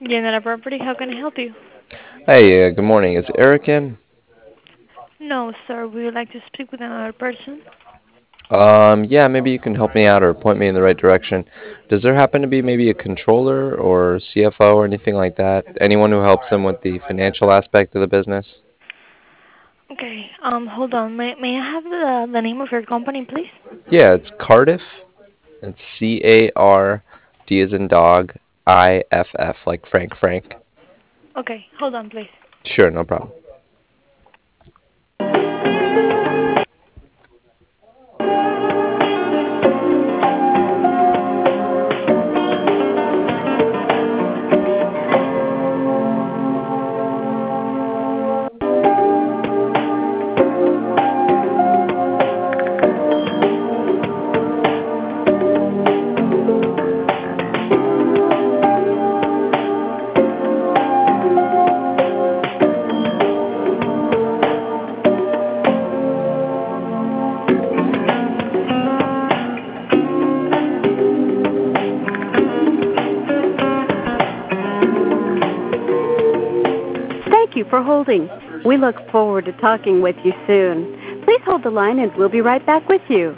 General Property, how can I help you? Hey, good morning. Is Eric in? No, sir, we would like to speak with another person. Yeah, maybe you can help me out or point me in the right direction. Does there happen to be maybe a controller or CFO or anything like that? Anyone who helps them with the financial aspect of the business? Okay, hold on. May I have the name of your company, please? Yeah, it's Cardiff. It's CARD as in dog, IFF, like Frank Frank. Okay, hold on, please. Sure, no problem. Thank you for holding. We look forward to talking with you soon. Please hold the line and we'll be right back with you.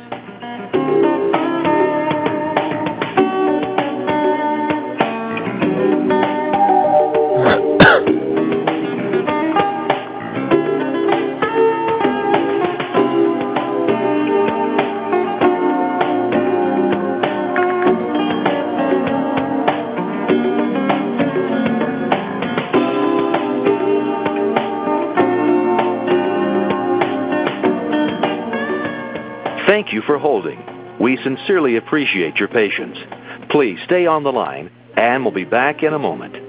Thank you for holding. We sincerely appreciate your patience. Please stay on the line, and we'll be back in a moment.